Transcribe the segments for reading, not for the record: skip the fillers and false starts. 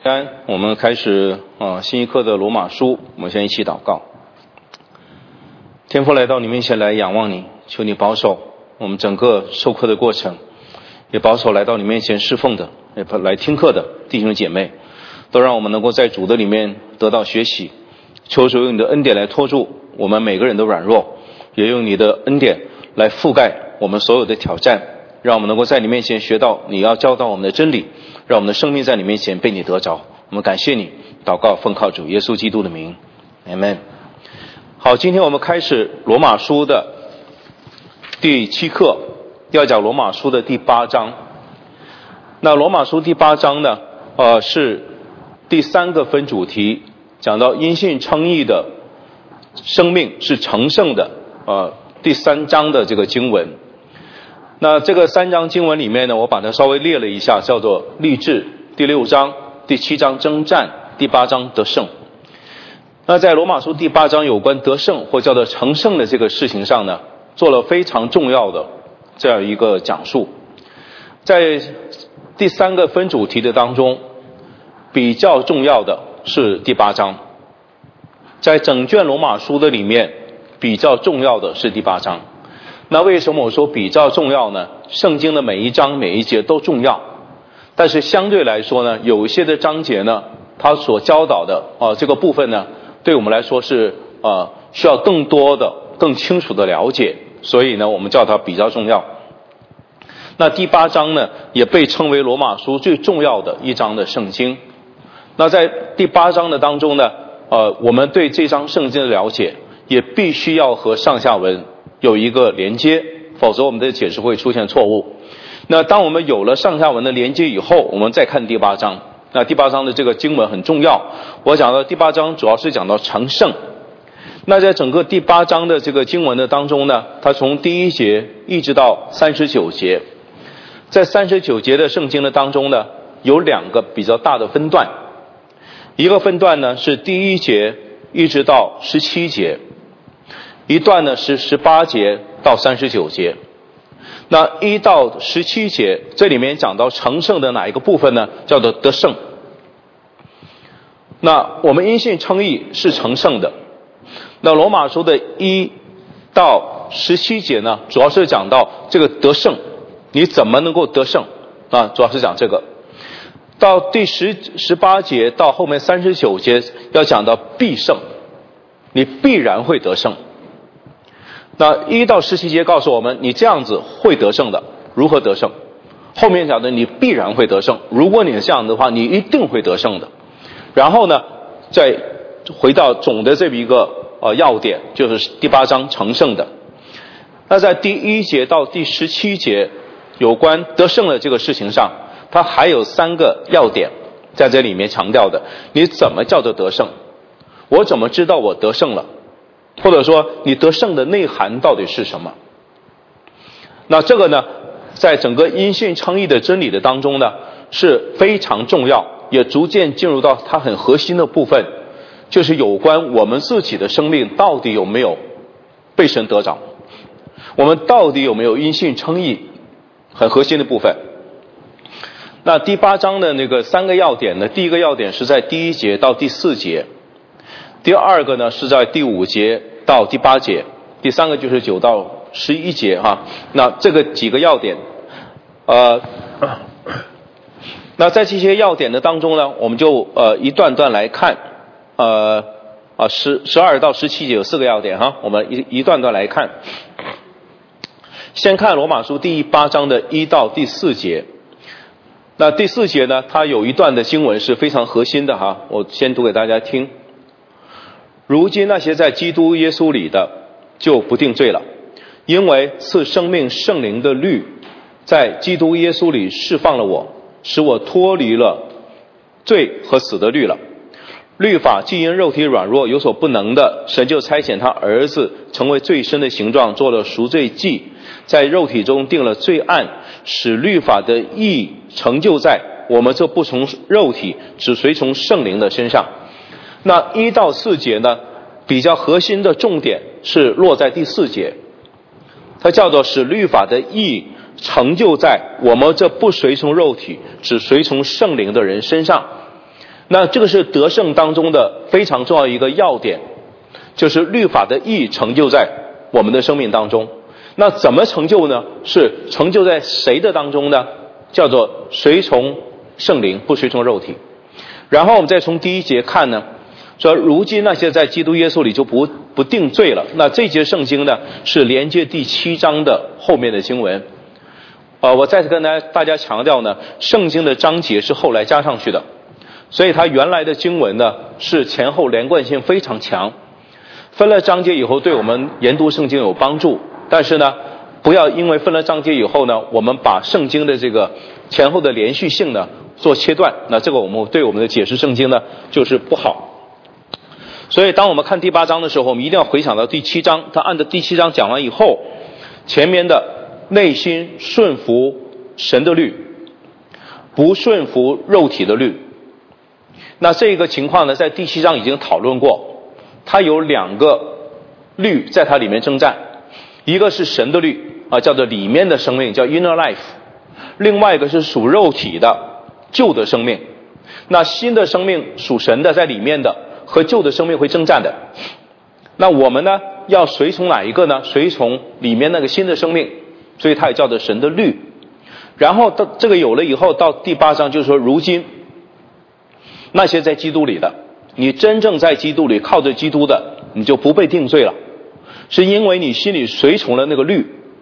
我们开始新一课的罗马书，我们先一起祷告。天父，来到你面前来仰望你，求你保守我们整个授课的过程，也保守来到你面前侍奉的，也来听课的弟兄姐妹，都让我们能够在主的里面得到学习。求主用你的恩典来托住我们每个人的软弱，也用你的恩典来覆盖我们所有的挑战，让我们能够在你面前学到你要教导我们的真理，让我们的生命在你面前被你得着。我们感谢你，祷告奉靠主耶稣基督的名， Amen。 好，今天我们开始罗马书的第7课，要讲罗马书的第8章。那罗马书第8章呢是第3个分主题，讲到因信称义的生命是成圣的第3章的这个经文。那这个3章经文里面呢，我把它稍微列了一下，叫做立志，第6章、第7章征战，第8章得胜。那在罗马书第8章有关得胜或叫做成圣的这个事情上呢，做了非常重要的这样一个讲述。在第3个分主题的当中，比较重要的是第8章。在整卷罗马书的里面，比较重要的是第8章。那为什么我说比较重要呢？圣经的每一章每一节都重要，但是相对来说呢，有一些的章节呢，它所教导的这个部分呢，对我们来说是需要更多的更清楚的了解，所以呢我们叫它比较重要。那第8章呢也被称为罗马书最重要的一章的圣经。那在第8章的当中呢我们对这章圣经的了解也必须要和上下文有一个连接，否则我们的解释会出现错误。那当我们有了上下文的连接以后，我们再看第8章。那第8章的这个经文很重要，我讲到第8章主要是讲到成圣。那在整个第8章的这个经文的当中呢，它从第1节一直到39节，在39节的圣经的当中呢，有2个比较大的分段。一个分段呢是第1节一直到17节，一段呢是18节到39节。那1到17节这里面讲到成圣的哪一个部分呢？叫做得胜。那我们因信称义是成圣的。那罗马书的1到17节呢，主要是讲到这个得胜，你怎么能够得胜主要是讲这个。到第18节到后面39节要讲到必胜，你必然会得胜。那1到17节告诉我们你这样子会得胜的，如何得胜。后面讲的你必然会得胜，如果你这样的话你一定会得胜的。然后呢再回到总的这一个要点，就是第8章成圣的。那在第1节到第17节有关得胜的这个事情上，它还有3个要点在这里面强调的。你怎么叫做得胜？我怎么知道我得胜了？或者说你得胜的内涵到底是什么？那这个呢在整个因信称义的真理的当中呢是非常重要，也逐渐进入到它很核心的部分，就是有关我们自己的生命到底有没有被神得着，我们到底有没有因信称义，很核心的部分。那第8章的那个3个要点呢，第一个要点是在第1节到第4节，第2个呢是在第5节到第8节，第3个就是9到11节那这个几个要点那在这些要点的当中呢，我们就一段段来看12到17节有4个要点我们一段段来看。先看罗马书第8章的1到第4节。那第4节呢，它有一段的经文是非常核心的我先读给大家听。如今那些在基督耶稣里的就不定罪了，因为赐生命圣灵的律在基督耶稣里释放了我，使我脱离了罪和死的律了。律法既因肉体软弱有所不能的，神就差遣他儿子成为最深的形状，做了赎罪祭，在肉体中定了罪案，使律法的义成就在我们这不从肉体只随从圣灵的身上。那1到4节呢比较核心的重点是落在第4节，它叫做使律法的义成就在我们这不随从肉体只随从圣灵的人身上。 那这个是得胜当中的非常重要一个要点，就是律法的义成就在我们的生命当中。那怎么成就呢？是成就在谁的当中呢？叫做随从圣灵，不随从肉体。然后我们再从第1节看呢，说如今那些在基督耶稣里就不定罪了。那这节圣经呢，是连接第7章的后面的经文。我再次跟大家强调呢，圣经的章节是后来加上去的，所以它原来的经文呢是前后连贯性非常强。分了章节以后对我们研读圣经有帮助，但是呢不要因为分了章节以后呢，我们把圣经的这个前后的连续性呢做切断，那这个我们对我们的解释圣经呢就是不好。所以当我们看第8章的时候，我们一定要回想到第7章，他按照第7章讲完以后，前面的内心顺服神的律，不顺服肉体的律。那这个情况呢在第7章已经讨论过，它有2个律在它里面征战，一个是神的律叫做里面的生命，叫 inner life， 另外一个是属肉体的旧的生命。那新的生命属神的在里面的和旧的生命会征战的，那我们呢要随从哪一个呢？随从里面那个新的生命，所以它也叫做神的律。然后到这个有了以后，到第8章就是说，如今那些在基督里的，你真正在基督里靠着基督的，你就不被定罪了，是因为你心里随从了那个律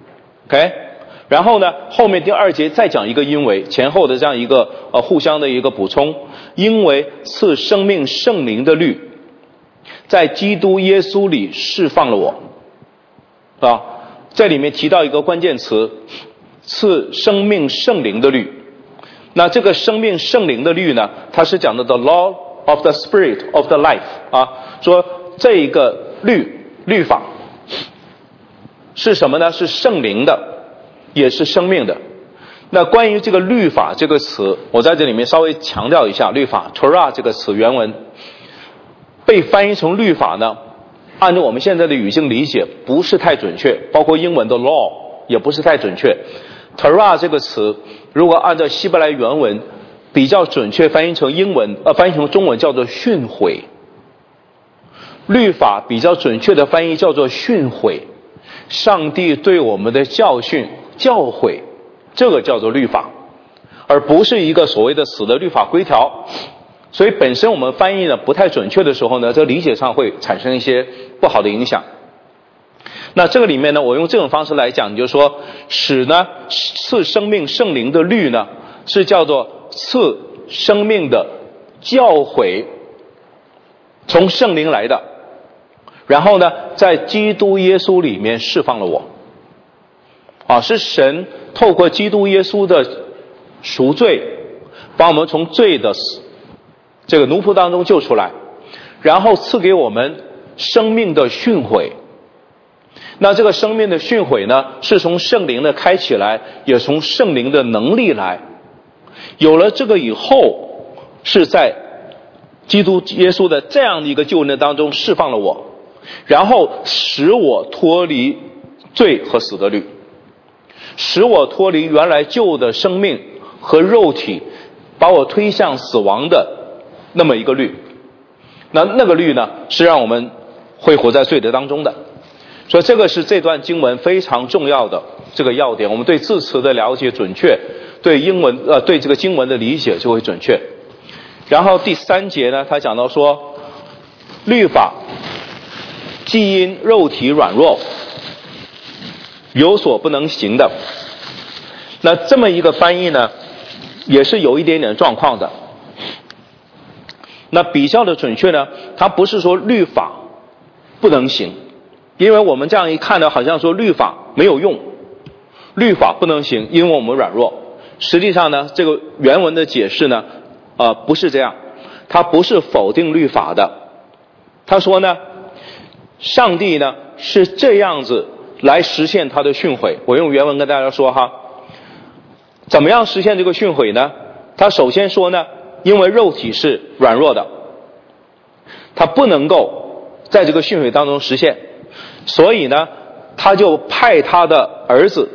OK。 然后呢后面第2节再讲一个因为，前后的这样一个互相的一个补充，因为赐生命圣灵的律在基督耶稣里释放了我在里面提到一个关键词，赐生命圣灵的律。那这个生命圣灵的律呢，它是讲的 the law of the spirit of the life 说这一个律法是什么呢？是圣灵的，也是生命的。那关于这个律法这个词，我在这里面稍微强调一下，律法 Torah 这个词原文被翻译成律法呢，按照我们现在的语境理解不是太准确，包括英文的 law 也不是太准确。Torah 这个词如果按照希伯来原文比较准确翻译成翻译成中文叫做训诲。律法比较准确的翻译叫做训诲，上帝对我们的教训教诲，这个叫做律法，而不是一个所谓的死的律法规条。所以本身我们翻译呢不太准确的时候呢，这理解上会产生一些不好的影响。那这个里面呢，我用这种方式来讲，就是说赐生命圣灵的律呢，是叫做赐生命的教诲，从圣灵来的，然后呢在基督耶稣里面释放了我是神透过基督耶稣的赎罪，把我们从罪的这个奴仆当中救出来，然后赐给我们生命的训诲。那这个生命的训诲呢，是从圣灵的开启来，也从圣灵的能力来。有了这个以后，是在基督耶稣的这样的一个救恩当中释放了我，然后使我脱离罪和死的律，使我脱离原来旧的生命和肉体，把我推向死亡的那么一个律。那个律呢，是让我们会活在罪的当中的。所以这个是这段经文非常重要的这个要点，我们对字词的了解准确，对对这个经文的理解就会准确。然后第3节呢，他讲到说，律法既因肉体软弱有所不能行的。那这么一个翻译呢，也是有一点点状况的。那比较的准确呢，它不是说律法不能行，因为我们这样一看呢，好像说律法没有用，律法不能行，因为我们软弱。实际上呢，这个原文的解释呢，不是这样，它不是否定律法的。他说呢，上帝呢是这样子来实现他的训诲。我用原文跟大家说怎么样实现这个训诲呢？他首先说呢，因为肉体是软弱的，他不能够在这个训诲当中实现，所以呢他就派他的儿子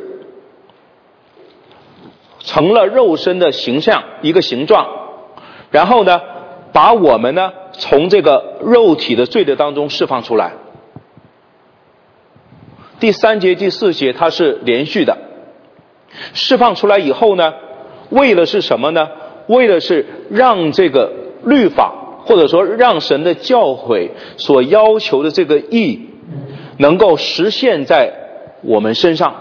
成了肉身的形象，一个形状，然后呢把我们呢从这个肉体的罪的当中释放出来。第3节、第4节它是连续的，释放出来以后呢，为的是什么呢？为的是让这个律法，或者说让神的教诲所要求的这个义能够实现在我们身上。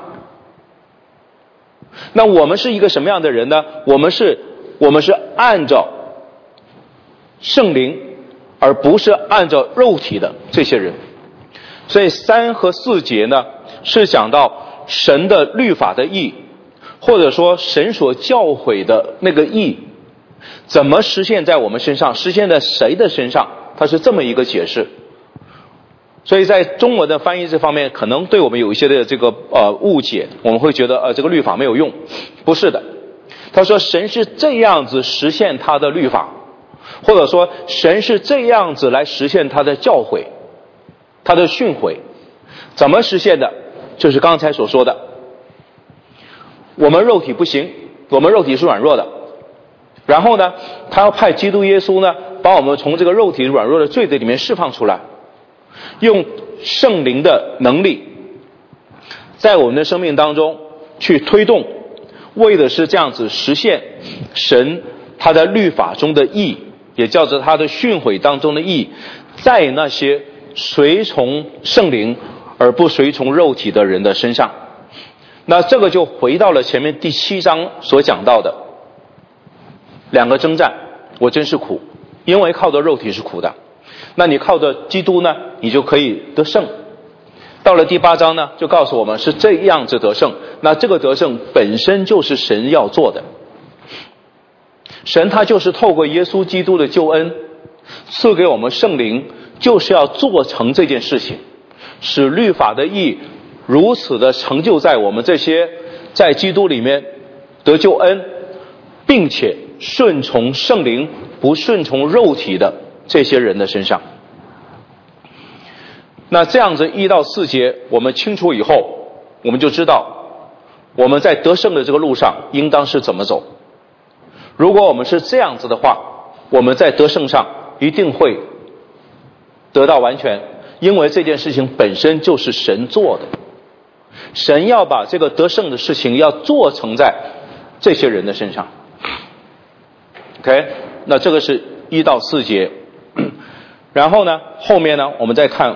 那我们是一个什么样的人呢？我们是按照圣灵而不是按照肉体的这些人。所以3和4节呢是讲到神的律法的义，或者说神所教诲的那个义怎么实现在我们身上，实现在谁的身上，它是这么一个解释。所以在中文的翻译这方面可能对我们有一些的这个误解，我们会觉得这个律法没有用。不是的，他说神是这样子实现他的律法，或者说神是这样子来实现他的教诲，他的训诲。怎么实现的？就是刚才所说的，我们肉体不行，我们肉体是软弱的，然后呢他要派基督耶稣呢把我们从这个肉体软弱的罪的里面释放出来，用圣灵的能力在我们的生命当中去推动，为的是这样子实现神他的律法中的义，也叫做他的训诲当中的义，在那些随从圣灵而不随从肉体的人的身上。那这个就回到了前面第7章所讲到的2个征战，我真是苦，因为靠着肉体是苦的。那你靠着基督呢，你就可以得胜。到了第8章呢，就告诉我们是这样子得胜。那这个得胜本身就是神要做的，神他就是透过耶稣基督的救恩赐给我们圣灵，就是要做成这件事情，使律法的义如此的成就在我们这些在基督里面得救恩，并且顺从圣灵不顺从肉体的这些人的身上。那这样子1到4节我们清楚以后，我们就知道我们在得胜的这个路上应当是怎么走。如果我们是这样子的话，我们在得胜上一定会得到完全，因为这件事情本身就是神做的，神要把这个得胜的事情要做成在这些人的身上。 OK， 那这个是1到4节。然后呢后面呢我们再看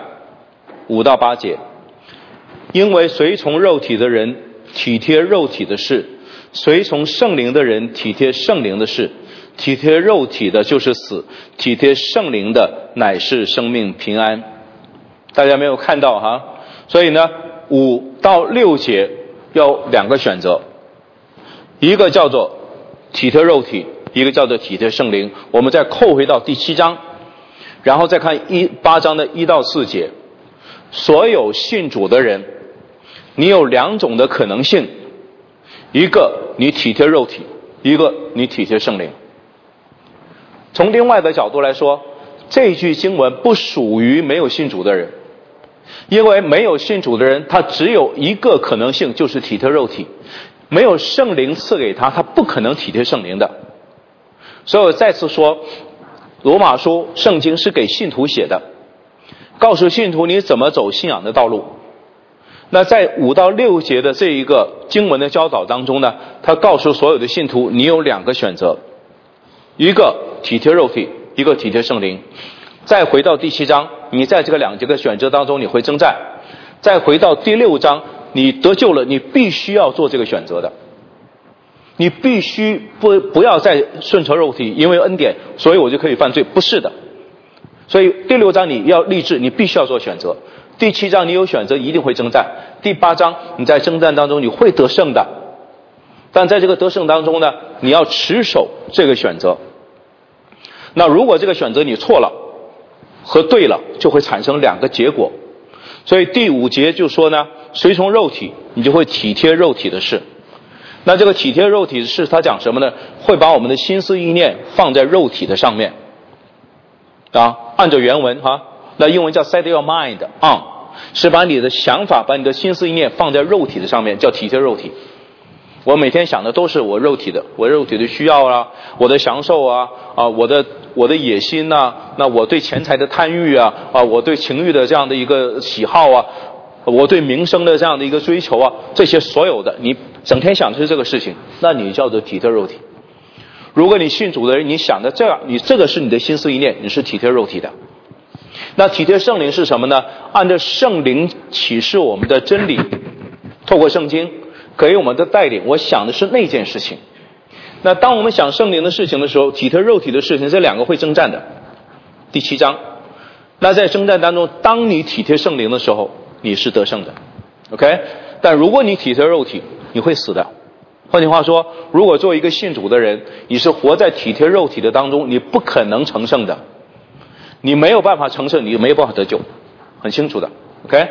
5到8节，因为随从肉体的人体贴肉体的事，随从圣灵的人体贴圣灵的事。体贴肉体的就是死，体贴圣灵的乃是生命平安。大家没有看到哈？所以呢5到6节要2个选择，一个叫做体贴肉体，一个叫做体贴圣灵。我们再扣回到第7章，然后再看8章的1到4节。所有信主的人，你有2种的可能性，一个你体贴肉体，一个你体贴圣灵。从另外的角度来说，这句经文不属于没有信主的人，因为没有信主的人他只有一个可能性，就是体贴肉体，没有圣灵赐给他，他不可能体贴圣灵的。所以我再次说，罗马书圣经是给信徒写的，告诉信徒你怎么走信仰的道路。那在5到6节的这一个经文的教导当中呢，他告诉所有的信徒你有2个选择，一个体贴肉体，一个体贴圣灵。再回到第7章，你在这个2节的选择当中你会征战。再回到第6章，你得救了，你必须要做这个选择的，你必须不要再顺从肉体，因为恩典所以我就可以犯罪，不是的。所以第6章你要立志，你必须要做选择。第7章你有选择，一定会征战。第8章你在征战当中你会得胜的，但在这个得胜当中呢，你要持守这个选择。那如果这个选择你错了和对了，就会产生2个结果。所以第5节就说呢，随从肉体，你就会体贴肉体的事。那这个体贴肉体的事，它讲什么呢？会把我们的心思意念放在肉体的上面啊，按照原文哈，那英文叫 set your mind on， 是把你的想法，把你的心思意念放在肉体的上面，叫体贴肉体。我每天想的都是我肉体的需要啊，我的享受啊，我的我的野心呐，那我对钱财的贪欲啊，我对情欲的这样的一个喜好啊，我对名声的这样的一个追求啊，这些所有的，你整天想的是这个事情，那你叫做体贴肉体。如果你信主的人，你想的这样，你这个是你的心思意念，你是体贴肉体的。那体贴圣灵是什么呢？按照圣灵启示我们的真理，透过圣经给我们的带领，我想的是那件事情。那当我们想圣灵的事情的时候，体贴肉体的事情，这两个会征战的。第7章，那在征战当中，当你体贴圣灵的时候，你是得胜的 OK。 但如果你体贴肉体，你会死的。换句话说，如果作为一个信主的人，你是活在体贴肉体的当中，你不可能成圣的，你没有办法成圣，你没有办法得救，很清楚的 OK。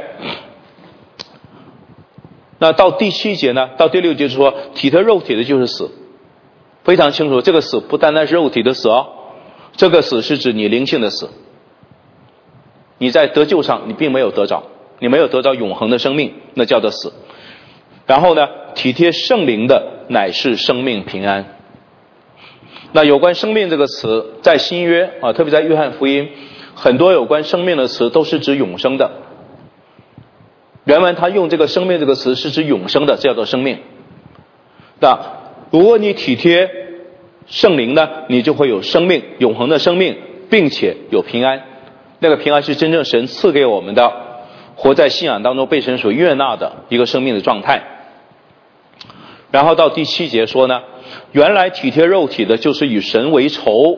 那到第7节呢，到第6节是说体贴肉体的就是死，非常清楚，这个死不单单是肉体的死哦，这个死是指你灵性的死，你在得救上你并没有得着，你没有得着永恒的生命，那叫做死。然后呢，体贴圣灵的乃是生命平安。那有关生命这个词，在新约特别在约翰福音，很多有关生命的词都是指永生的。原文他用这个生命这个词是指永生的，这叫做生命。那如果你体贴圣灵呢，你就会有生命，永恒的生命，并且有平安。那个平安是真正神赐给我们的，活在信仰当中被神所悦纳的一个生命的状态。然后到第7节说呢，原来体贴肉体的就是与神为仇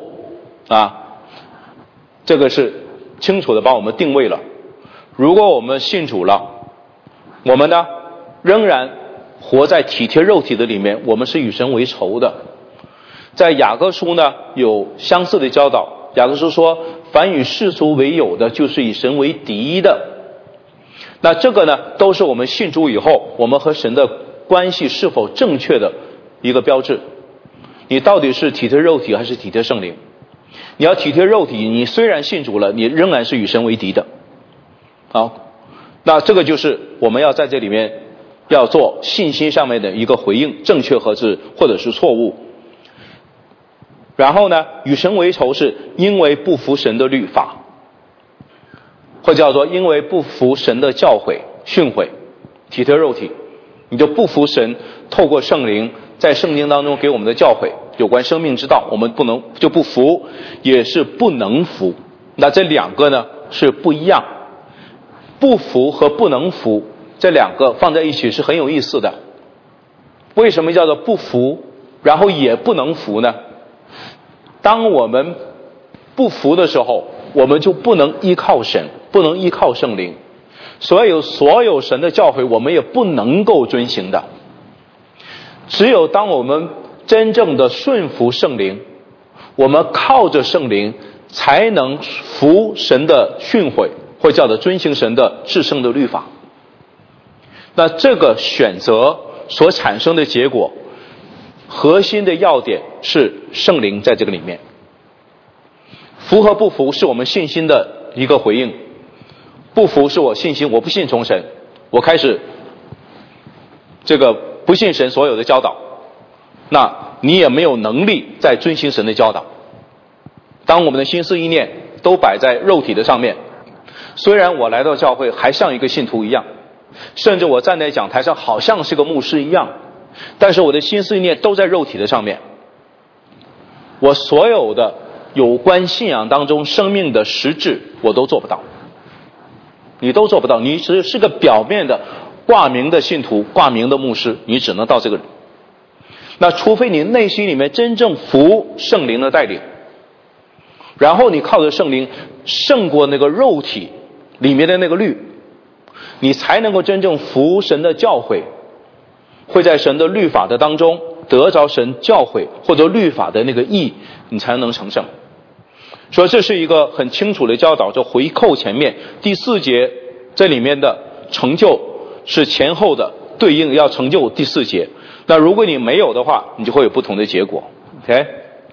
这个是清楚的把我们定位了。如果我们信主了，我们呢仍然活在体贴肉体的里面，我们是与神为仇的。在雅各书呢有相似的教导，雅各书说凡与世俗为友的，就是以神为敌的。那这个呢都是我们信主以后，我们和神的关系是否正确的一个标志。你到底是体贴肉体还是体贴圣灵？你要体贴肉体，你虽然信主了，你仍然是与神为敌的。好，那这个就是我们要在这里面要做信心上面的一个回应，正确或者是错误。然后呢，与神为仇是因为不服神的律法，或叫做因为不服神的教诲训诲。体贴肉体，你就不服神透过圣灵在圣经当中给我们的教诲，有关生命之道，我们就不服，也是不能服。那这两个呢是不一样，不服和不能服这两个放在一起是很有意思的。为什么叫做不服然后也不能服呢？当我们不服的时候，我们就不能依靠神，不能依靠圣灵，所有神的教诲我们也不能够遵行的。只有当我们真正的顺服圣灵，我们靠着圣灵才能服神的训诲，或叫做遵行神的至圣的律法。那这个选择所产生的结果，核心的要点是圣灵在这个里面。服和不服是我们信心的一个回应。不服是我信心，我不信从神，我开始这个不信神所有的教导，那你也没有能力再遵行神的教导。当我们的心思意念都摆在肉体的上面，虽然我来到教会还像一个信徒一样，甚至我站在讲台上好像是个牧师一样，但是我的心思意念都在肉体的上面，我所有的有关信仰当中生命的实质我都做不到，你都做不到。你只是个表面的挂名的信徒，挂名的牧师，你只能到这个里。那除非你内心里面真正服圣灵的带领，然后你靠着圣灵胜过那个肉体里面的那个律，你才能够真正服神的教诲，会在神的律法的当中得着神教诲或者律法的那个义，你才能成圣。所以这是一个很清楚的教导，就回扣前面第4节这里面的成就是前后的对应，要成就第4节。那如果你没有的话，你就会有不同的结果。 OK，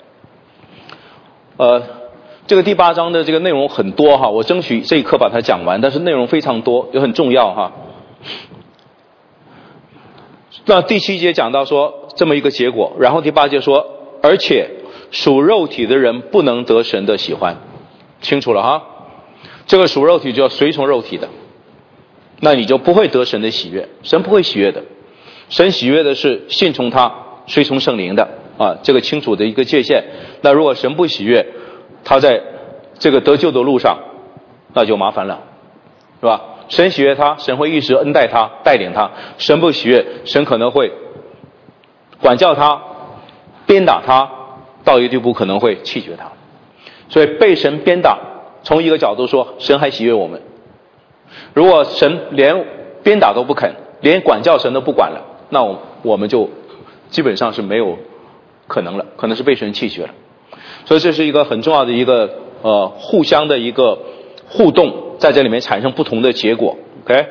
这个第8章的这个内容很多哈，我争取这一课把它讲完，但是内容非常多，也很重要哈。那第7节讲到说这么一个结果，然后第8节说，而且属肉体的人不能得神的喜欢。清楚了哈？这个属肉体就要随从肉体的，那你就不会得神的喜悦。神不会喜悦的，神喜悦的是信从他随从圣灵的啊，这个清楚的一个界限。那如果神不喜悦，他在这个得救的路上那就麻烦了，是吧？神喜悦他，神会一直恩待他带领他；神不喜悦，神可能会管教他鞭打他，到一地步可能会弃绝他。所以被神鞭打，从一个角度说，神还喜悦我们。如果神连鞭打都不肯，连管教神都不管了，那我们就基本上是没有可能了，可能是被神弃绝了。所以这是一个很重要的一个互相的一个互动，在这里面产生不同的结果。 OK，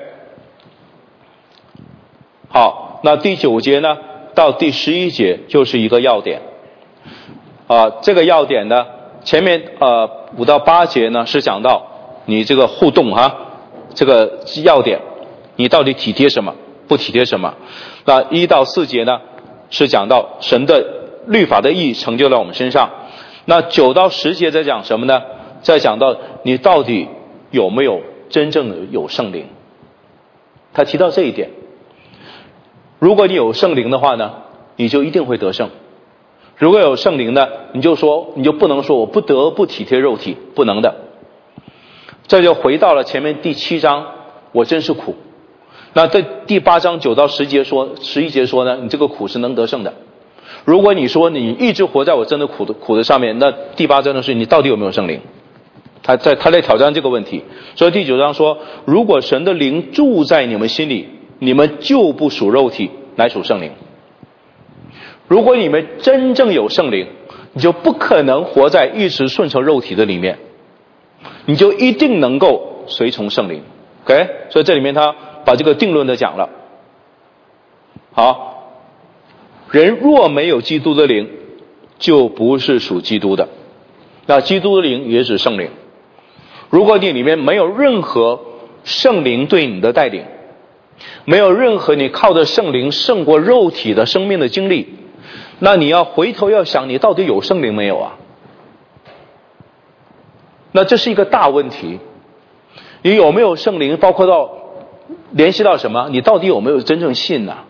好，那第9节呢到第11节就是一个要点这个要点呢，前面5到8节呢是讲到你这个互动这个要点，你到底体贴什么不体贴什么。那1到4节呢是讲到神的律法的意义成就在我们身上。那9到10节在讲什么呢？在讲到你到底有没有真正的有圣灵。他提到这一点，如果你有圣灵的话呢，你就一定会得胜。如果有圣灵呢，你就不能说我不得不体贴肉体，不能的。这就回到了前面第7章，我真是苦。那在第8章9到11节说呢，你这个苦是能得胜的。如果你说你一直活在我真的苦的上面，那第8章的是你到底有没有圣灵？他在挑战这个问题。所以第9章说，如果神的灵住在你们心里，你们就不属肉体，乃属圣灵。如果你们真正有圣灵，你就不可能活在一直顺从肉体的里面，你就一定能够随从圣灵。 OK， 所以这里面他把这个定论的讲了。好，人若没有基督的灵，就不是属基督的。那基督的灵也指圣灵。如果你里面没有任何圣灵对你的带领，没有任何你靠着圣灵胜过肉体的生命的经历，那你要回头要想，你到底有圣灵没有啊？那这是一个大问题。你有没有圣灵，包括到联系到什么？你到底有没有真正信呢？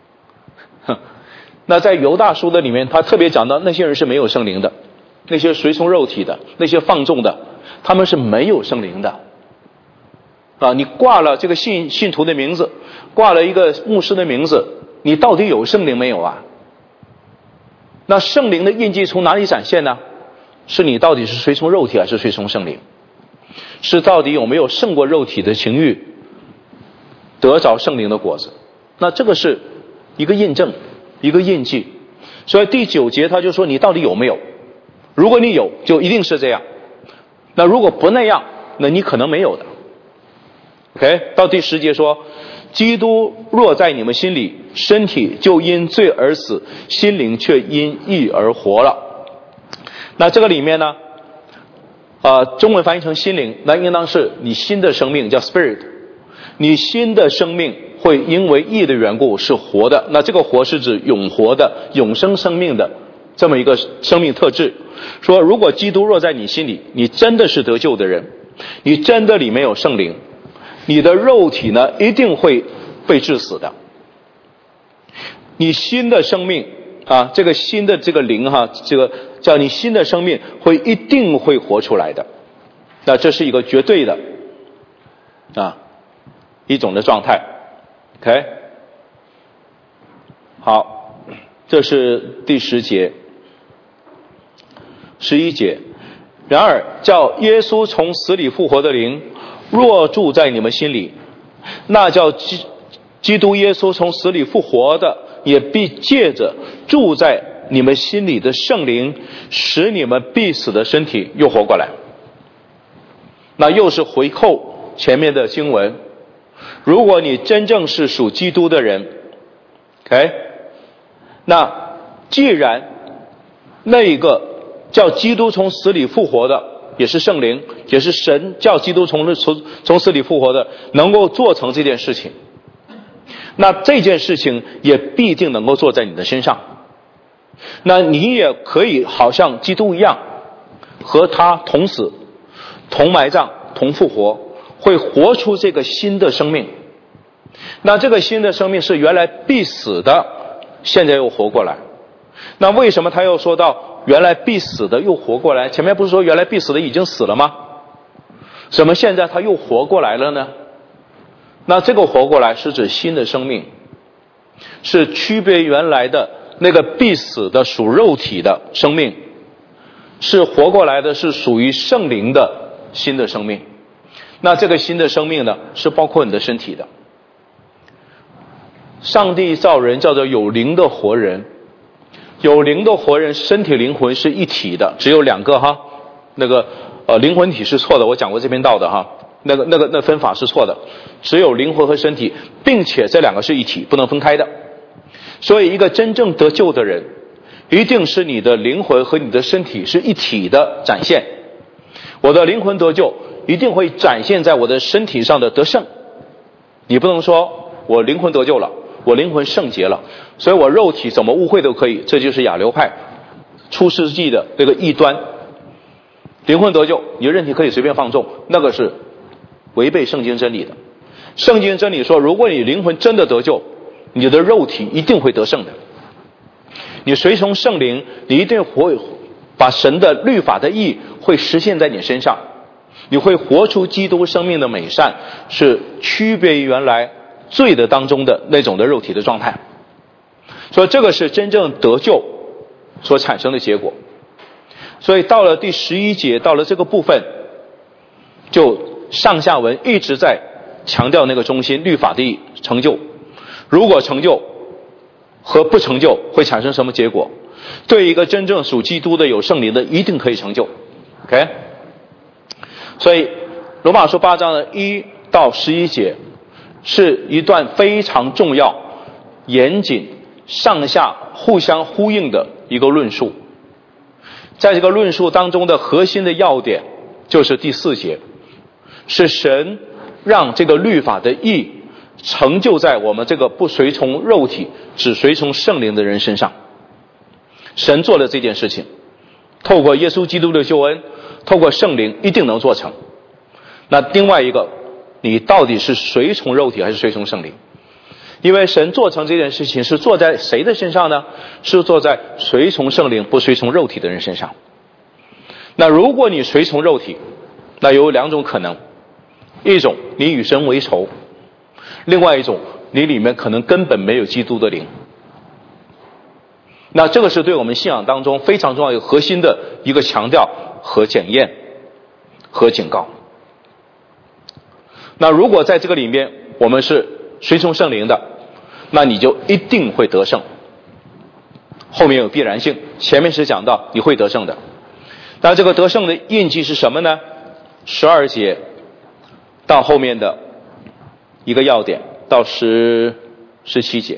那在犹大书的里面，他特别讲到那些人是没有圣灵的，那些随从肉体的，那些放纵的，他们是没有圣灵的你挂了这个信徒的名字，挂了一个牧师的名字，你到底有圣灵没有啊？那圣灵的印记从哪里展现呢？是你到底是随从肉体还是随从圣灵？是到底有没有胜过肉体的情欲，得着圣灵的果子？那这个是一个印证，一个印记。所以第9节他就说你到底有没有？如果你有，就一定是这样。那如果不那样，那你可能没有的。OK， 到第10节说，基督若在你们心里，身体就因罪而死，心灵却因义而活了。那这个里面呢中文翻译成心灵，那应当是你新的生命，叫 spirit。 你新的生命会因为义的缘故是活的，那这个活是指永活的永生生命的这么一个生命特质。说如果基督若在你心里，你真的是得救的人，你真的里面有圣灵，你的肉体呢一定会被致死的。你新的生命这个新的这个灵这个叫你新的生命一定会活出来的。那这是一个绝对的一种的状态。 OK， 好，这是第10节。11节，然而叫耶稣从死里复活的灵若住在你们心里，那叫基督耶稣从死里复活的也必借着住在你们心里的圣灵，使你们必死的身体又活过来。那又是回扣前面的经文，如果你真正是属基督的人 OK， 那既然那一个叫基督从死里复活的也是圣灵，也是神叫基督从死里复活的能够做成这件事情，那这件事情也必定能够做在你的身上。 那你也可以好像基督一样，和他同死、同埋葬、同复活，会活出这个新的生命。那这个新的生命是原来必死的，现在又活过来。那为什么他又说到原来必死的又活过来？前面不是说原来必死的已经死了吗？怎么现在他又活过来了呢？那这个活过来是指新的生命，是区别原来的那个必死的属肉体的生命，是活过来的是属于圣灵的新的生命。那这个新的生命呢，是包括你的身体的。上帝造人叫做有灵的活人，有灵的活人，身体灵魂是一体的，只有两个哈。那个灵魂体是错的，我讲过这篇道的哈。那分法是错的，只有灵魂和身体，并且这两个是一体，不能分开的。所以一个真正得救的人，一定是你的灵魂和你的身体是一体的展现。我的灵魂得救，一定会展现在我的身体上的得胜。你不能说我灵魂得救了，我灵魂圣洁了，所以我肉体怎么污秽都可以，这就是亚流派出世纪的这个异端。灵魂得救，你的身体可以随便放纵，那个是违背圣经真理的。圣经真理说，如果你灵魂真的得救，你的肉体一定会得胜的。你随从圣灵，你一定会把神的律法的义会实现在你身上，你会活出基督生命的美善，是区别于原来罪的当中的那种的肉体的状态。所以这个是真正得救所产生的结果。所以到了第11节，到了这个部分，就上下文一直在强调那个中心，律法的成就。如果成就和不成就会产生什么结果？对一个真正属基督的有圣灵的，一定可以成就。OK， 所以罗马书8章的1到11节是一段非常重要、严谨、上下互相呼应的一个论述。在这个论述当中的核心的要点就是第4节，是神让这个律法的义成就在我们这个不随从肉体只随从圣灵的人身上。神做了这件事情，透过耶稣基督的救恩，透过圣灵一定能做成。那另外一个，你到底是随从肉体还是随从圣灵？因为神做成这件事情是做在谁的身上呢？是做在随从圣灵不随从肉体的人身上。那如果你随从肉体，那有两种可能，一种你与神为仇，另外一种你里面可能根本没有基督的灵。那这个是对我们信仰当中非常重要一个核心的一个强调和检验和警告。那如果在这个里面我们是随从圣灵的，那你就一定会得胜，后面有必然性，前面是讲到你会得胜的。那这个得胜的印记是什么呢？12节到后面的一个要点到17节。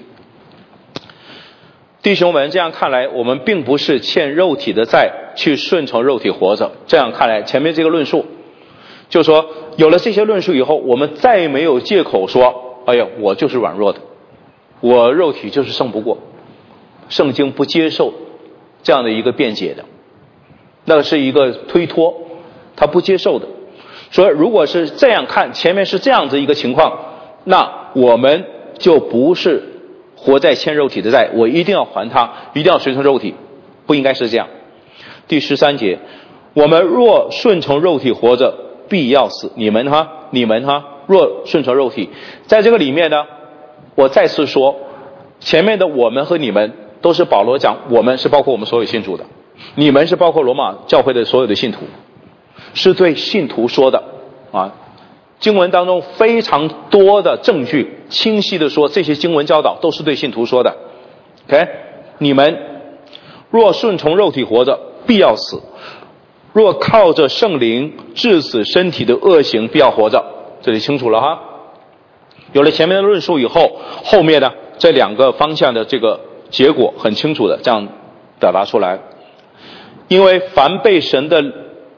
弟兄们，这样看来我们并不是欠肉体的债去顺从肉体活着。这样看来前面这个论述就说，有了这些论述以后，我们再没有借口说哎呀我就是软弱的，我肉体就是胜不过。圣经不接受这样的一个辩解的，那是一个推脱，他不接受的。所以如果是这样看，前面是这样子一个情况，那我们就不是活在欠肉体的债，我一定要还他，一定要随从肉体，不应该是这样。第13节，我们若顺从肉体活着，必要死。你们若顺从肉体，在这个里面呢，我再次说，前面的我们和你们都是保罗讲，我们是包括我们所有信徒的，你们是包括罗马教会的所有的信徒，是对信徒说的啊。经文当中非常多的证据清晰的说，这些经文教导都是对信徒说的。 OK， 你们若顺从肉体活着，必要死；若靠着圣灵治死身体的恶行，必要活着。这里清楚了哈。有了前面的论述以后，后面呢这两个方向的这个结果很清楚的这样表达出来。因为凡被神的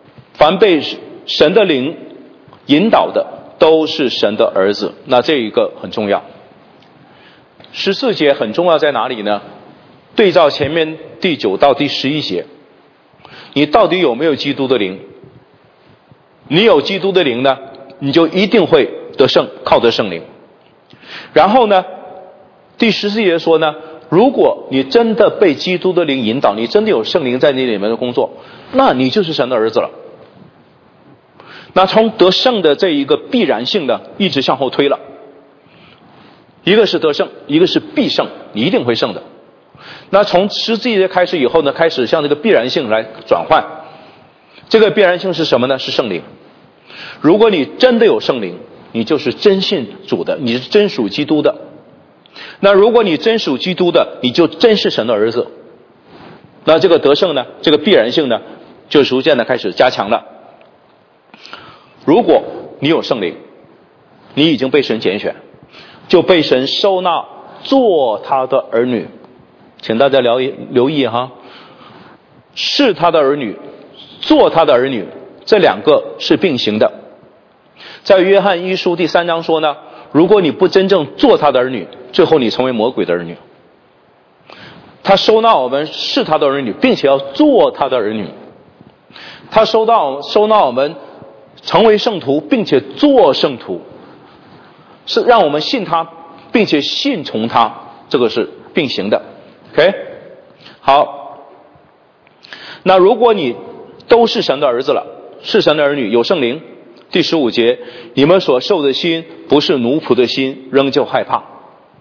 灵引导的都是神的儿子。那这一个很重要。14节很重要在哪里呢对照前面第9到第11节，你到底有没有基督的灵？你有基督的灵呢，你就一定会得胜，靠着圣灵。然后呢，第14节说呢，如果你真的被基督的灵引导，你真的有圣灵在你里面的工作，那你就是神的儿子了。那从得胜的这一个必然性呢，一直向后推了，一个是得胜，一个是必胜，你一定会胜的。那从17节开始以后呢，开始向这个必然性来转换。这个必然性是什么呢？是圣灵。如果你真的有圣灵，你就是真信主的，你是真属基督的。那如果你真属基督的，你就真是神的儿子。那这个得胜呢，这个必然性呢，就逐渐的开始加强了。如果你有圣灵，你已经被神拣选，就被神收纳做他的儿女。请大家留意哈，是他的儿女，做他的儿女，这两个是并行的。在约翰一书第3章说呢，如果你不真正做他的儿女，最后你成为魔鬼的儿女。他收纳我们是他的儿女，并且要做他的儿女。他收纳我们成为圣徒，并且做圣徒，是让我们信他，并且信从他，这个是并行的。OK， 好。那如果你都是神的儿子了，是神的儿女，有圣灵，第15节，你们所受的心不是奴仆的心，仍旧害怕。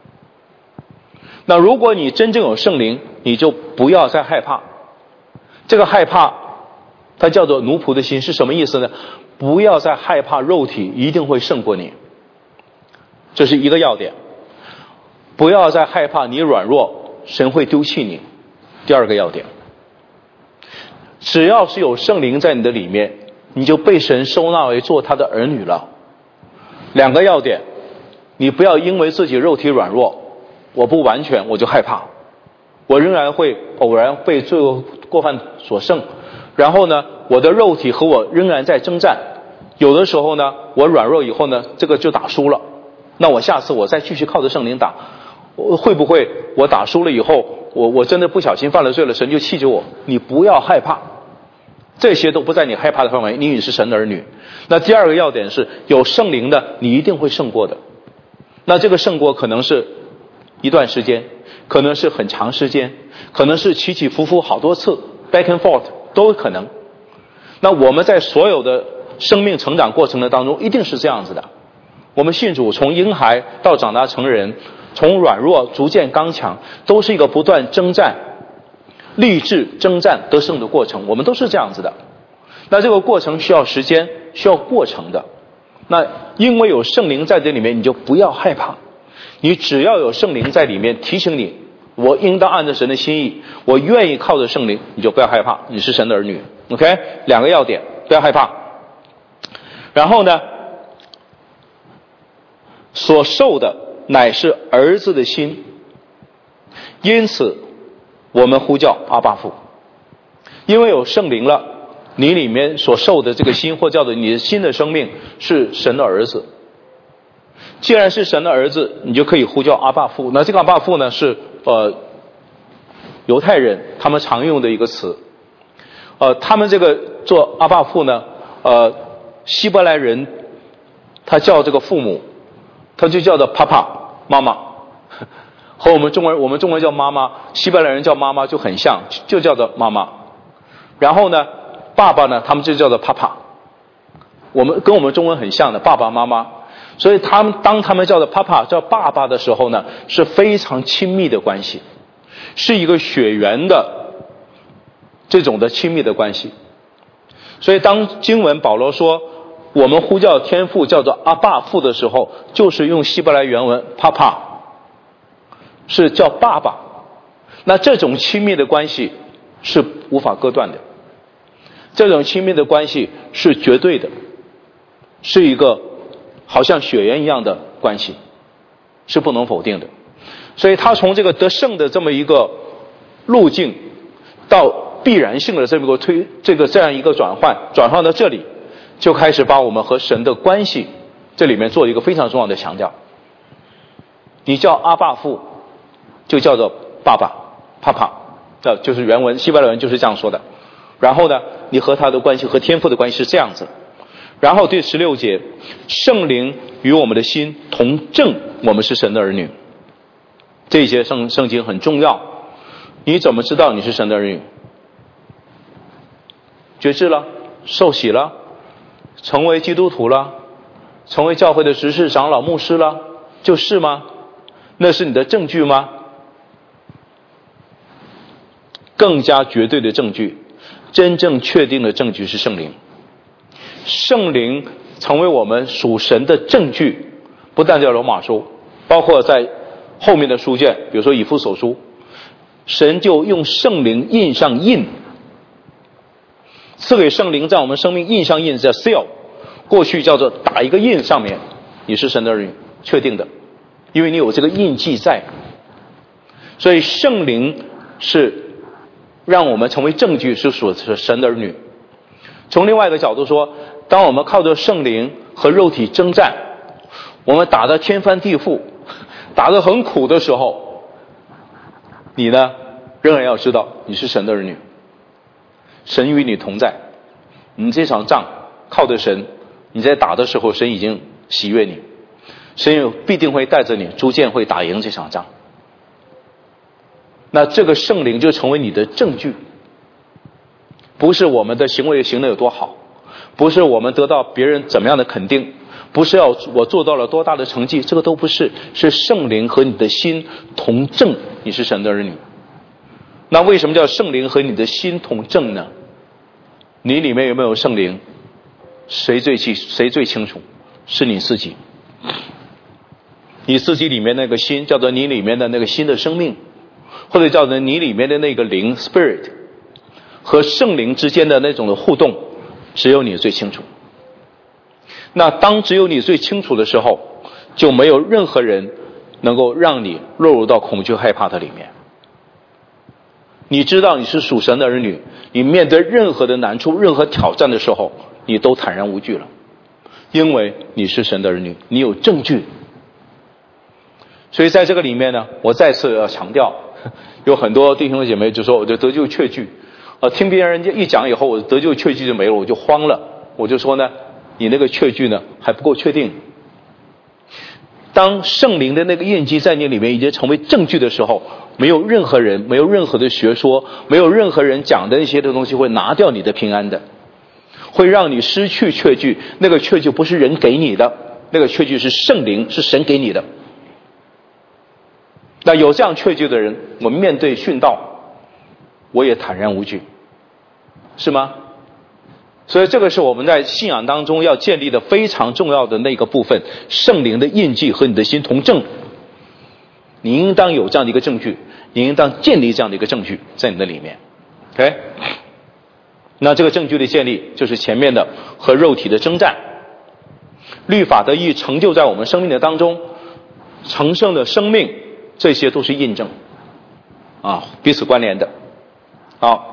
那如果你真正有圣灵，你就不要再害怕。这个害怕它叫做奴仆的心，是什么意思呢？不要再害怕肉体一定会胜过你，这是一个要点。不要再害怕你软弱，神会丢弃你，第二个要点。只要是有圣灵在你的里面，你就被神收纳为做他的儿女了。两个要点，你不要因为自己肉体软弱，我不完全我就害怕，我仍然会偶然被罪恶过犯所胜，然后呢，我的肉体和我仍然在征战，有的时候呢，我软弱以后呢，这个就打输了，那我下次我再继续靠着圣灵打，会不会我打输了以后，我真的不小心犯了罪了，神就气着我？你不要害怕，这些都不在你害怕的范围，你是神的儿女。那第二个要点是，有圣灵的你一定会胜过的。那这个胜过可能是一段时间，可能是很长时间，可能是起起伏伏好多次 back and forth 都可能。那我们在所有的生命成长过程的当中一定是这样子的，我们信主从婴孩到长大成人，从软弱逐渐刚强，都是一个不断征战立志征战得胜的过程，我们都是这样子的。那这个过程需要时间，需要过程的。那因为有圣灵在这里面，你就不要害怕，你只要有圣灵在里面提醒你，我应当按着神的心意，我愿意靠着圣灵，你就不要害怕，你是神的儿女。 OK， 两个要点，不要害怕。然后呢，所受的乃是儿子的心，因此我们呼叫阿爸父。因为有圣灵了，你里面所受的这个心，或叫做你的新的生命，是神的儿子。既然是神的儿子，你就可以呼叫阿爸父。那这个阿爸父呢，是犹太人他们常用的一个词。他们这个做阿爸父呢，希伯来人他叫这个父母，他就叫做 Papa 妈妈，和我们中文叫妈妈，希伯来人叫妈妈就很像，就叫做妈妈。然后呢，爸爸呢，他们就叫做 Papa， 跟我们中文很像的爸爸妈妈。所以当他们叫做 Papa 叫爸爸的时候呢，是非常亲密的关系，是一个血缘的这种的亲密的关系。所以当经文保罗说我们呼叫天父叫做阿爸父的时候，就是用希伯来原文 Papa， 是叫爸爸。那这种亲密的关系是无法割断的，这种亲密的关系是绝对的，是一个好像血缘一样的关系，是不能否定的。所以他从这个得胜的这么一个路径到必然性的这样一个转换到这里，就开始把我们和神的关系这里面做一个非常重要的强调。你叫阿爸父就叫做爸爸 Papa， 就是原文希伯来文就是这样说的。然后呢，你和他的关系和天父的关系是这样子。然后第16节，圣灵与我们的心同证我们是神的儿女。这一节圣经很重要。你怎么知道你是神的儿女？决志了，受洗了，成为基督徒了，成为教会的执事长老牧师了，就是吗？那是你的证据吗？更加绝对的证据，真正确定的证据是圣灵。圣灵成为我们属神的证据，不但在罗马书，包括在后面的书卷，比如说以弗所书，神就用圣灵印上印，赐给圣灵在我们生命印上印，叫 seal， 过去叫做打一个印上面，你是神的儿女，确定的，因为你有这个印记在。所以圣灵是让我们成为证据，是属神的儿女。从另外一个角度说，当我们靠着圣灵和肉体征战，我们打得天翻地覆，打得很苦的时候，你呢仍然要知道你是神的儿女，神与你同在。你这场仗靠着神，你在打的时候神已经喜悦你，神必定会带着你逐渐会打赢这场仗。那这个圣灵就成为你的证据，不是我们的行为行得有多好，不是我们得到别人怎么样的肯定，不是要我做到了多大的成绩，这个都不是，是圣灵和你的心同证你是神的儿女。那为什么叫圣灵和你的心同证呢？你里面有没有圣灵，谁最清楚？是你自己。你自己里面那个心叫做你里面的那个新的生命，或者叫做你里面的那个灵 spirit， 和圣灵之间的那种的互动，只有你最清楚。那当只有你最清楚的时候，就没有任何人能够让你落入到恐惧害怕的里面。你知道你是属神的儿女，你面对任何的难处任何挑战的时候，你都坦然无惧了，因为你是神的儿女，你有证据。所以在这个里面呢，我再次要强调，有很多弟兄姐妹就说我就得救确据，听别人一讲以后我得救确据就没了，我就慌了。我就说呢，你那个确据呢还不够确定。当圣灵的那个印记在你里面已经成为证据的时候，没有任何人，没有任何的学说，没有任何人讲的那些的东西会拿掉你的平安的，会让你失去确据。那个确据不是人给你的，那个确据是圣灵，是神给你的。那有这样确据的人，我们面对殉道我也坦然无惧，是吗？所以这个是我们在信仰当中要建立的非常重要的那个部分，圣灵的印记和你的心同证。你应当有这样的一个证据，你应当建立这样的一个证据在你的里面。 OK， 那这个证据的建立就是前面的和肉体的征战，律法的义成就在我们生命的当中，成圣的生命，这些都是印证彼此关联的。好，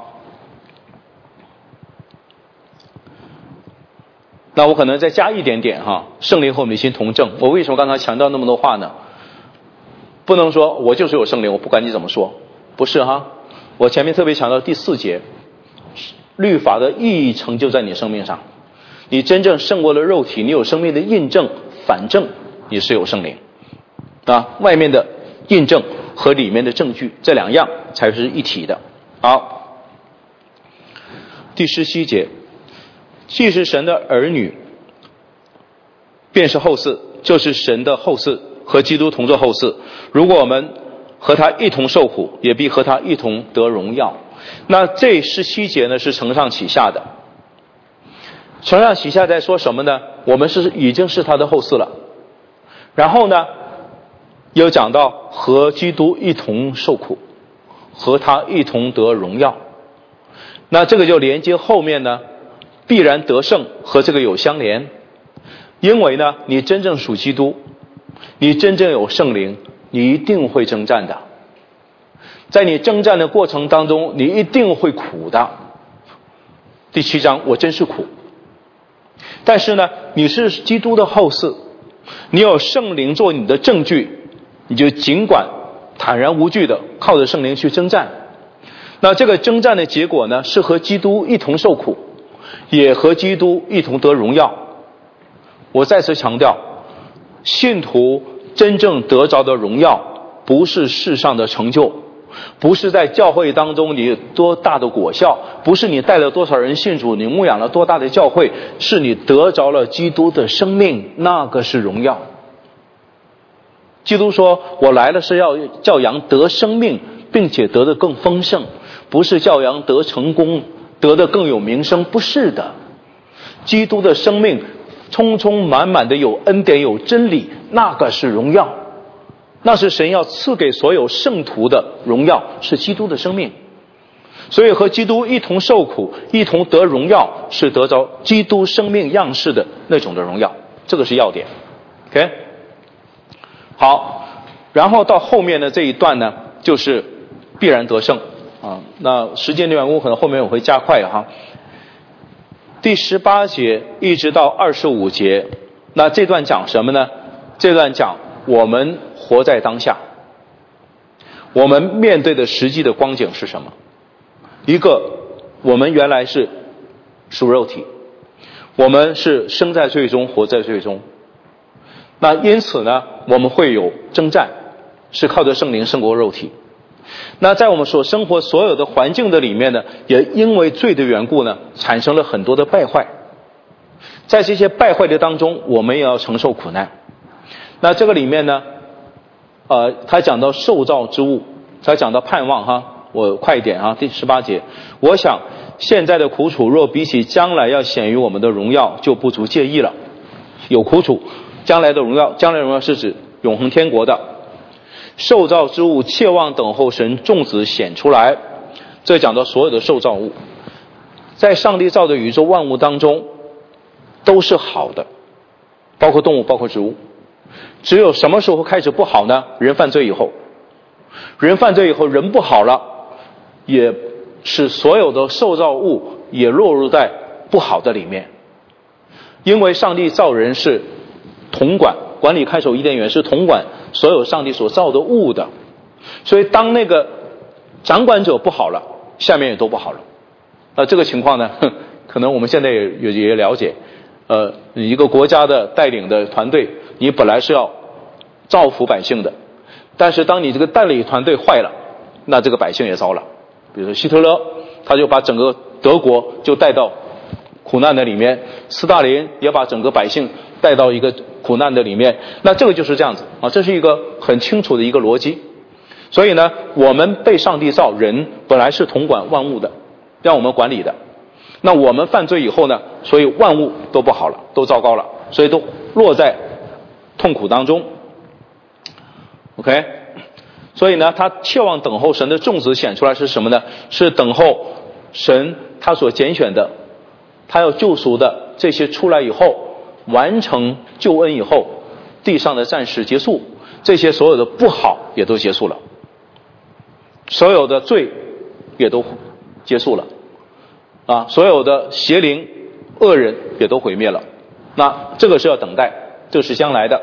那我可能再加一点点圣灵和我们的心同证。我为什么刚才强调那么多话呢？不能说我就是有圣灵，我不管你怎么说，不是我前面特别强调第4节，律法的意义成就在你生命上，你真正胜过了肉体，你有生命的印证反证，你是有圣灵外面的印证和里面的证据，这两样才是一体的。好，第17节，既是神的儿女，便是后嗣，就是神的后嗣，和基督同作后嗣。如果我们和他一同受苦，也必和他一同得荣耀。那这17节呢是承上启下的。承上启下在说什么呢？我们已经是他的后嗣了。然后呢又讲到和基督一同受苦，和他一同得荣耀。那这个就连接后面呢必然得胜和这个有相连。因为呢你真正属基督，你真正有圣灵，你一定会征战的。在你征战的过程当中，你一定会苦的。第7章我真是苦。但是呢你是基督的后嗣，你有圣灵做你的证据，你就尽管坦然无惧的靠着圣灵去征战， 那这个征战的结果呢，是和基督一同受苦，也和基督一同得荣耀。我再次强调，信徒真正得着的荣耀，不是世上的成就，不是在教会当中你多大的果效，不是你带了多少人信主，你牧养了多大的教会，是你得着了基督的生命，那个是荣耀。基督说，我来了是要叫羊得生命，并且得得更丰盛，不是叫羊得成功，得得更有名声，不是的。基督的生命充充满满的有恩典有真理，那个是荣耀，那是神要赐给所有圣徒的荣耀，是基督的生命。所以和基督一同受苦，一同得荣耀，是得着基督生命样式的那种的荣耀，这个是要点。 OK， 好，然后到后面的这一段呢，就是必然得胜啊。那时间的缘故，可能后面我会加快哈。第18节一直到25节，那这段讲什么呢？这段讲我们活在当下，我们面对的实际的光景是什么？一个，我们原来是属肉体，我们是生在罪中，活在罪中。那因此呢，我们会有征战，是靠着圣灵胜过肉体。那在我们所生活所有的环境的里面呢，也因为罪的缘故呢，产生了很多的败坏。在这些败坏的当中，我们也要承受苦难。那这个里面呢，他讲到受造之物，他讲到盼望哈，我快一点啊，第18节，我想现在的苦楚若比起将来要显于我们的荣耀，就不足介意了。有苦楚，将来的荣耀，将来的荣耀是指永恒天国的。受造之物切望等候神众子显出来，这讲到所有的受造物，在上帝造的宇宙万物当中都是好的，包括动物，包括植物。只有什么时候开始不好呢？人犯罪以后。人犯罪以后，人不好了，也使所有的受造物也落入在不好的里面。因为上帝造人是统管理看守伊甸园，是统管所有上帝所造的物的，所以当那个掌管者不好了，下面也都不好了。这个情况呢，可能我们现在也了解。一个国家的带领的团队，你本来是要造福百姓的，但是当你这个带领团队坏了，那这个百姓也糟了。比如说希特勒，他就把整个德国就带到苦难的里面，斯大林也把整个百姓带到一个苦难的里面。那这个就是这样子啊，这是一个很清楚的一个逻辑。所以呢，我们被上帝造，人本来是统管万物的，让我们管理的。那我们犯罪以后呢，所以万物都不好了，都糟糕了，所以都落在痛苦当中。OK， 所以呢，他切望等候神的众子显出来是什么呢？是等候神他所拣选的，他要救赎的这些出来以后，完成救恩以后，地上的战事结束，这些所有的不好也都结束了，所有的罪也都结束了啊，所有的邪灵恶人也都毁灭了。那这个是要等待，这是将来的。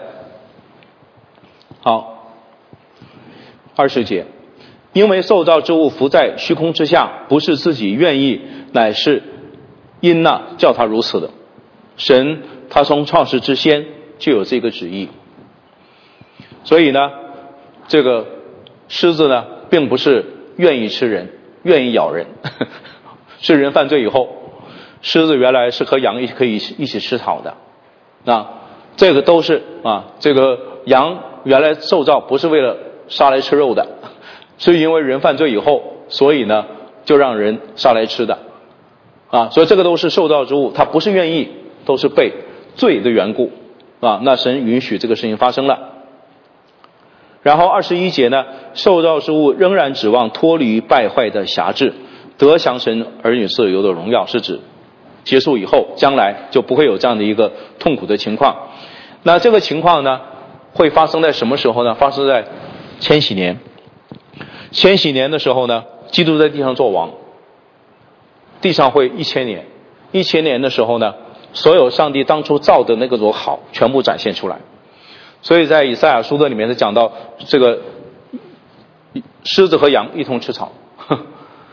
好，20节，因为受造之物伏在虚空之下，不是自己愿意，乃是因那叫他如此的。神他从创世之先就有这个旨意。所以呢，这个狮子呢，并不是愿意吃人，愿意咬人。是人犯罪以后，狮子原来是和羊可以一起吃草的。这个都是这个羊原来受造不是为了杀来吃肉的，是因为人犯罪以后，所以呢就让人杀来吃的所以这个都是受造之物，它不是愿意，都是被罪的缘故那神允许这个事情发生了。然后21节呢，受造之物仍然指望脱离败坏的辖制，得享神儿女自由的荣耀，是指结束以后将来就不会有这样的一个痛苦的情况。那这个情况呢会发生在什么时候呢？发生在千禧年。千禧年的时候呢，基督在地上作王，地上会1000年。1000年的时候呢，所有上帝当初造的那个种好全部展现出来。所以在以赛亚书的里面是讲到这个狮子和羊一同吃草，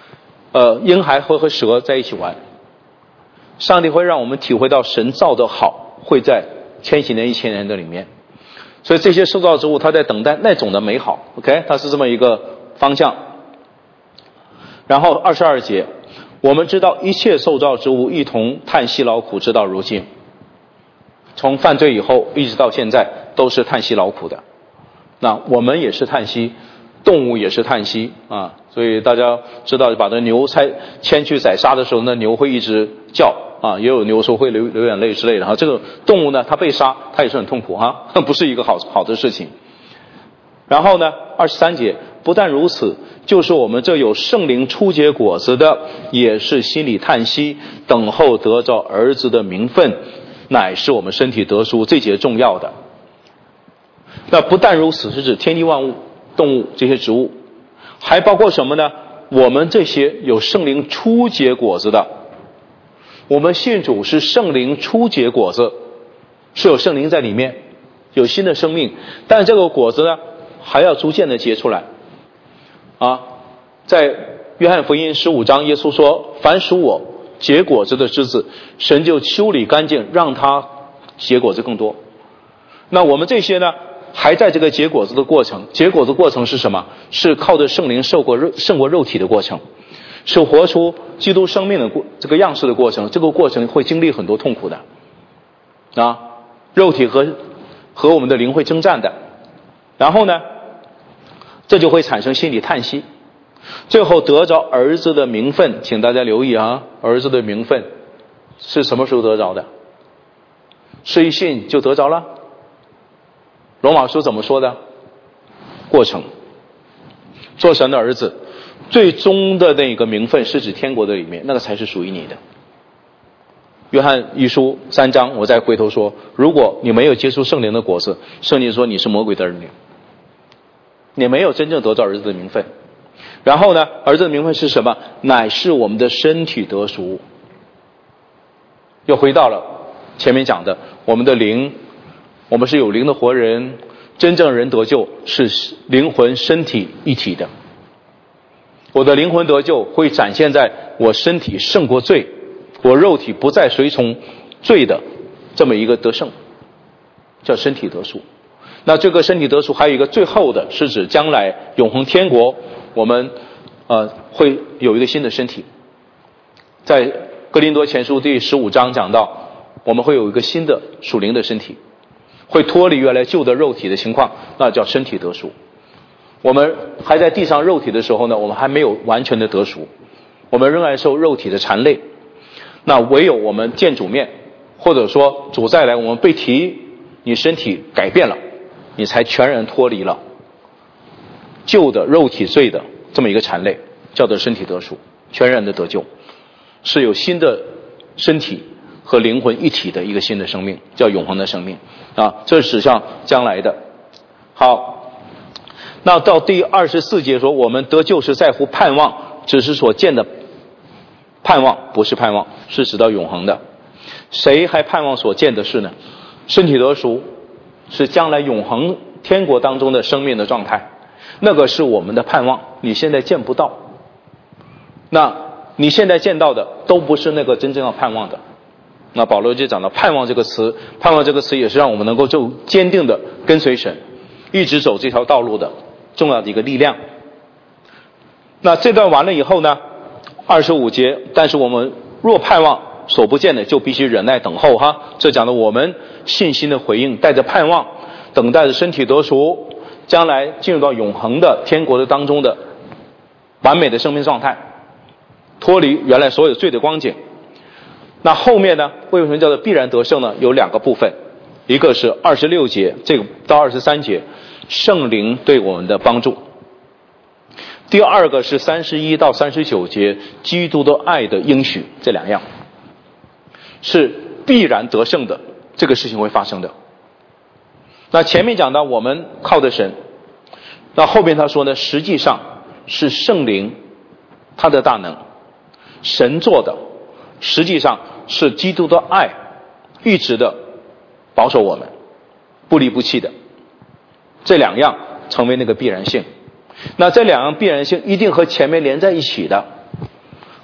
婴孩会和蛇在一起玩。上帝会让我们体会到神造的好会在千禧年、1000年的里面，所以这些受造之物它在等待那种的美好。OK， 它是这么一个方向。然后22节，我们知道一切受造之物一同叹息劳苦，直到如今。从犯罪以后一直到现在都是叹息劳苦的。那我们也是叹息，动物也是叹息啊。所以大家知道，把那牛牵去宰杀的时候，那牛会一直叫啊，也有牛说会流眼泪之类的哈。这个动物呢，它被杀，它也是很痛苦哈，不是一个好的事情。然后呢，23节，不但如此，就是我们这有圣灵初结果子的，也是心里叹息，等候得着儿子的名分，乃是我们身体得赎。这节重要的。那不但如此，是指天地万物、动物这些植物，还包括什么呢？我们这些有圣灵初结果子的，我们信主是圣灵初结果子，是有圣灵在里面，有新的生命，但这个果子呢，还要逐渐的结出来啊。在约翰福音15章，耶稣说：“凡属我结果子的枝子，神就修理干净，让它结果子更多。”那我们这些呢，还在这个结果子的过程。结果子过程是什么？是靠着圣灵胜过肉体的过程，是活出基督生命的这个样式的过程。这个过程会经历很多痛苦的啊，肉体和我们的灵会征战的。然后呢，这就会产生心理叹息，最后得着儿子的名分。请大家留意啊，儿子的名分是什么时候得着的？是一信就得着了。罗马书怎么说的？过程，做神的儿子，最终的那个名分是指天国的里面，那个才是属于你的。约翰一书3章，我再回头说，如果你没有接触圣灵的果子，圣经说你是魔鬼的儿女，你没有真正得到儿子的名分。然后呢，儿子的名分是什么？乃是我们的身体得赎。又回到了前面讲的，我们的灵，我们是有灵的活人，真正人得救是灵魂身体一体的。我的灵魂得救会展现在我身体胜过罪，我肉体不再随从罪的这么一个得胜，叫身体得赎。那这个身体得赎还有一个最后的，是指将来永恒天国，我们会有一个新的身体。在哥林多前书第15章讲到，我们会有一个新的属灵的身体，会脱离原来旧的肉体的情况，那叫身体得赎。我们还在地上肉体的时候呢，我们还没有完全的得赎，我们仍然受肉体的缠累。那唯有我们见主面，或者说主再来，我们被提，你身体改变了，你才全然脱离了旧的肉体罪的这么一个缠累，叫做身体得赎，全然的得救，是有新的身体和灵魂一体的一个新的生命，叫永恒的生命啊，这是指向将来的。好，那到第24节说，我们得救是在乎盼望，只是所见的盼望，不是盼望，是指到永恒的。谁还盼望所见的事呢？身体得赎是将来永恒天国当中的生命的状态，那个是我们的盼望，你现在见不到。那你现在见到的都不是那个真正要盼望的。那保罗就讲到盼望这个词，盼望这个词也是让我们能够就坚定的跟随神，一直走这条道路的重要的一个力量。那这段完了以后呢，25节，但是我们若盼望所不见的，就必须忍耐等候哈。这讲的我们信心的回应，带着盼望，等待着身体得赎，将来进入到永恒的天国的当中的完美的生命状态，脱离原来所有罪的光景。那后面呢，为什么叫做必然得胜呢？有2个部分，一个是26节这个到23节，圣灵对我们的帮助。第二个是31到39节，基督的爱的应许。这2样是必然得胜的，这个事情会发生的。那前面讲到我们靠的神，那后面他说呢，实际上是圣灵他的大能，神做的，实际上是基督的爱一直的保守我们，不离不弃的。这2样成为那个必然性。那这2样必然性一定和前面连在一起的。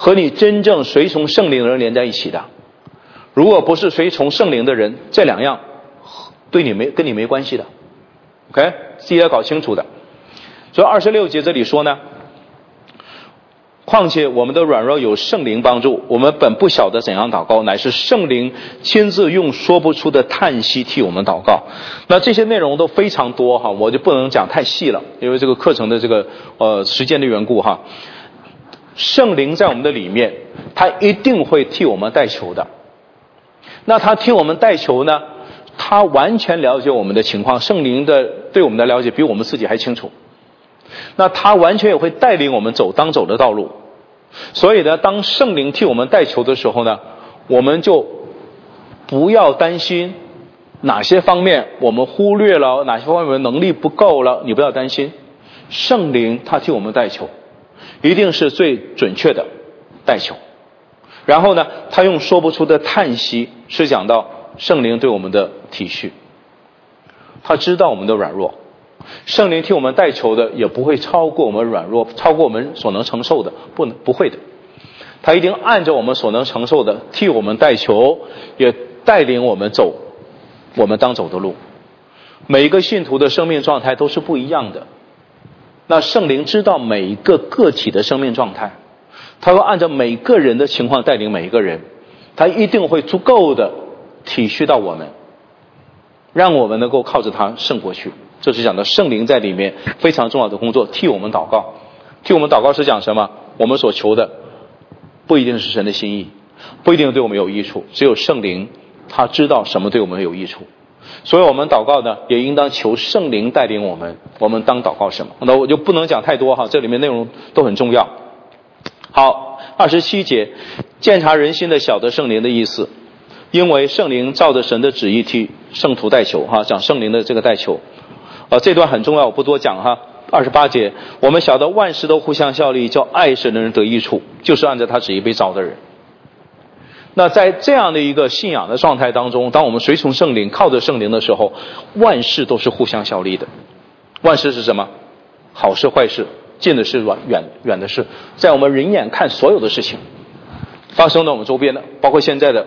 和你真正随从圣灵的人连在一起的。如果不是随从圣灵的人，这两样跟你没关系的。OK， 自己要搞清楚的。所以26节这里说呢，况且我们的软弱有圣灵帮助，我们本不晓得怎样祷告，乃是圣灵亲自用说不出的叹息替我们祷告。那这些内容都非常多哈，我就不能讲太细了，因为这个课程的这个时间的缘故哈。圣灵在我们的里面，他一定会替我们代求的。那他替我们代求呢，他完全了解我们的情况，圣灵的对我们的了解比我们自己还清楚。那他完全也会带领我们走当走的道路。所以呢，当圣灵替我们代求的时候呢，我们就不要担心哪些方面我们忽略了，哪些方面我们能力不够了，你不要担心。圣灵他替我们代求，一定是最准确的代求。然后呢，他用说不出的叹息，是讲到圣灵对我们的体恤，他知道我们的软弱。圣灵替我们代求的也不会超过我们软弱，超过我们所能承受的，不会的。他一定按照我们所能承受的替我们代求，也带领我们走我们当走的路。每一个信徒的生命状态都是不一样的，那圣灵知道每一个个体的生命状态，他会按照每个人的情况带领每一个人，他一定会足够的体恤到我们，让我们能够靠着他胜过去。这是讲的圣灵在里面非常重要的工作，替我们祷告。替我们祷告是讲什么？我们所求的不一定是神的心意，不一定对我们有益处，只有圣灵他知道什么对我们有益处。所以我们祷告呢，也应当求圣灵带领我们，我们当祷告什么。那我就不能讲太多哈，这里面内容都很重要。好，27节，鉴察人心的晓得圣灵的意思，因为圣灵照着神的旨意替圣徒代求哈，讲圣灵的这个代求。这段很重要，我不多讲哈。28节，我们晓得万事都互相效力，叫爱神的人得益处，就是按照他旨意被召的人。那在这样的一个信仰的状态当中，当我们随从圣灵，靠着圣灵的时候，万事都是互相效力的。万事是什么？好事坏事，近的事远的事，在我们人眼看所有的事情发生在我们周边的，包括现在的